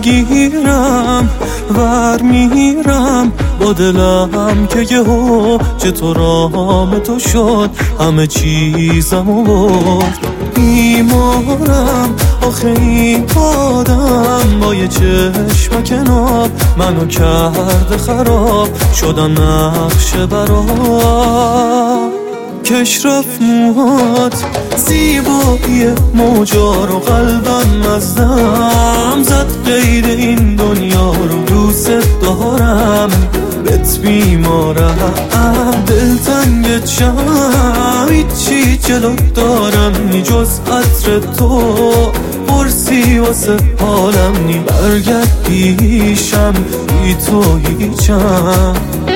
بگیرم ور میرم با دلم که یهو چطور رام تو شد همه چیزمو برد. بیمارم آخه این آدم با یه چشمک ناب منو کرده خراب شدم نقش برام. کش رفت موهات زیبایی موجا رو قلبم مزدم زد قید این دنیا رو دوست دارم بهت بیمارم دلتنگ چم هیچی جلو دارم نی جز عطر تو پرسی واسه حالم نی برگرد پیشم بی تو هیچم.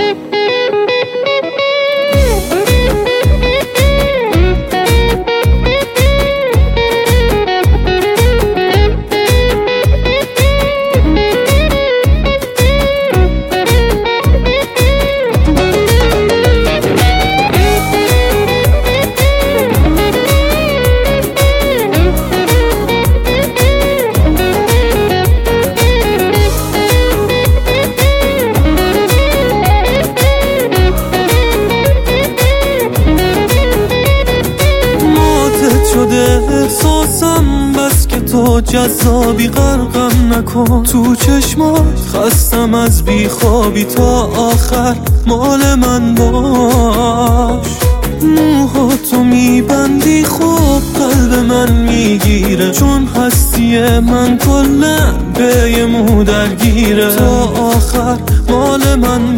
شده احساسم بس که تو جذابی غرقم نکن تو چشمات خستم از بیخوابی تا آخر مال من باش. موهاتو میبندی خوب قلب من میگیره چون هستی من کلا به یه مو درگیره تا آخر مال من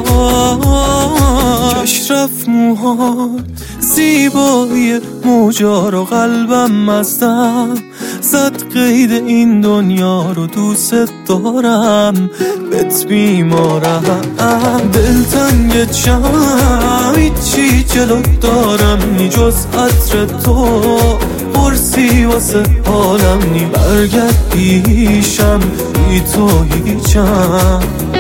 باش. کش رفت موهات زیبایی موجا رو قلبم مزدم زد قید این دنیا رو دوست دارم بهت بیمارم دلتنگ چم هیچی جلو دارم نی جز عطر تو پرسی واسه حالم نی برگرد پیشم بی تو هیچم.